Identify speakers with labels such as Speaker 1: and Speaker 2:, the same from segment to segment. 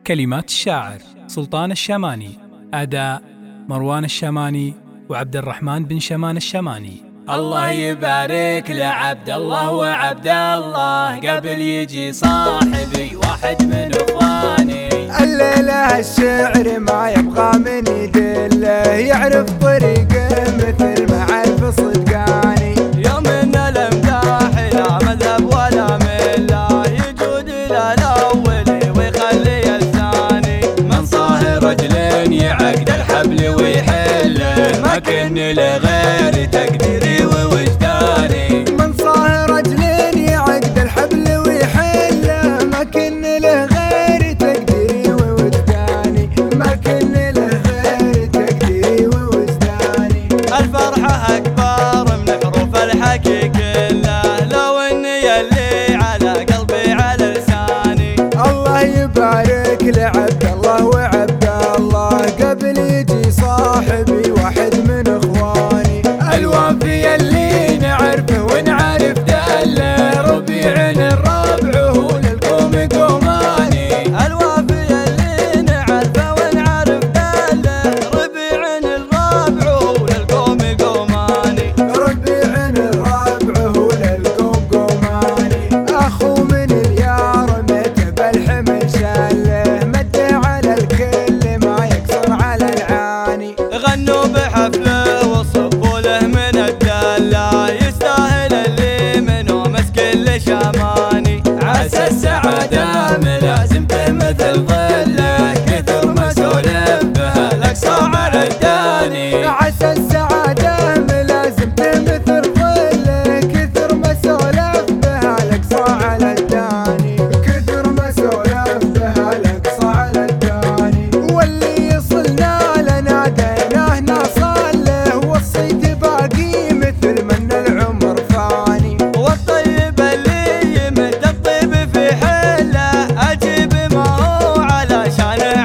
Speaker 1: كلمات الشاعر سلطان الشماني، أداء مروان الشماني وعبد الرحمن بن شمان الشماني.
Speaker 2: الله يبارك لعبد الله وعبد الله، قبل يجي صاحبي واحد من اخواني.
Speaker 3: الليلة الشعر ما يبغى من يدله، يعرف طريقه مثل ما عرف صدقاني.
Speaker 2: يوم ان الامداح لا مذهب ولا مله، يجود الى الاول ويخلي الثاني. من صاهر رجلين يعقد الحبل ويحله، ما كن لغير تقديري ووجداني.
Speaker 3: من صاهر رجلين يعقد الحبل ويحله، ما كن لغير تقديري ووجداني. ما كن لغير تقديري ووجداني.
Speaker 2: الفرحة أكبر من حروف الحكي كله، لو اني اللي على قلبي على لساني.
Speaker 3: الله يبارك لعبد الله وعبد الله، قبل يجي صاحبي واحد من اخواني.
Speaker 2: الوافي اللي نعرفه ونعرف دله، ربيع الربع هو للقوم قوماني. الوافي اللي نعرفه ونعرف دله، ربيع الربع هو للقوم قوماني.
Speaker 3: ربيع الربع هو للقوم قوماني. اخو من اليار متى بالحمل شاله، مده على الكل ما يقصر على العاني.
Speaker 2: غنوا بحفله وصبوا له من الدله، يستاهل اللي منه مسك شماني. عسى السعاده ملازمته مثل ظله، كثر مسولف بها الاقصى على الداني.
Speaker 3: عسى السعاده ملازمته مثل ظله، كثر مسولف بها الاقصى على الداني. كثر مسولف بها الاقصى على الداني. واللي يصلنا لنا ديناه نصل له، والصيد باقي مثل من العمر فاني.
Speaker 2: والطيب اللي يمد الطيب في حله، اجيب ما هو علشانه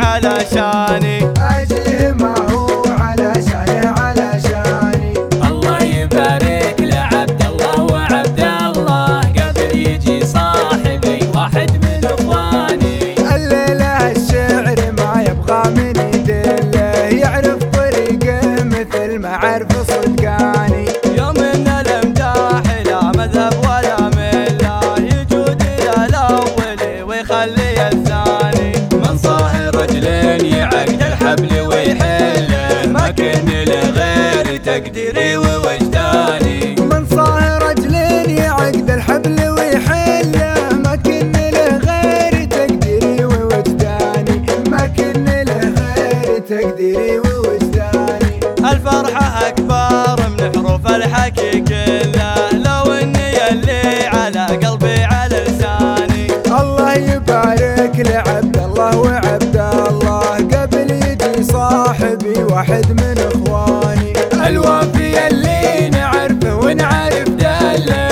Speaker 2: علشاني.
Speaker 3: اجيب ما هو علشانه علشاني.
Speaker 2: الله يبارك لعبد الله وعبد الله، قبل يجي صاحبي واحد من اخواني.
Speaker 3: الليلة الشعر ما يبغى من يدله، يعرف طريقه مثل ما عرف صدقاني.
Speaker 2: يوم ان الامداح لا مذهب ولا مله، يجود الى الاول ويخلي الثاني. من صاهر رجلين يعقد الحبل ويحله، ما كن لغير تقديري ووجداني.
Speaker 3: من صاهر رجلين يعقد الحبل ويحله، ما كن له غير تقديري ووجداني. ما كن له غير تقديري ووجداني.
Speaker 2: الفرحة أكبر من حروف الحكي كله، لو اني اللي على قلبي على لساني.
Speaker 3: الله يبارك لعبد الله وعبد الله، قبل يجي صاحبي واحد من اخواني.
Speaker 2: الوافي اللي نعرفه ونعرف دله،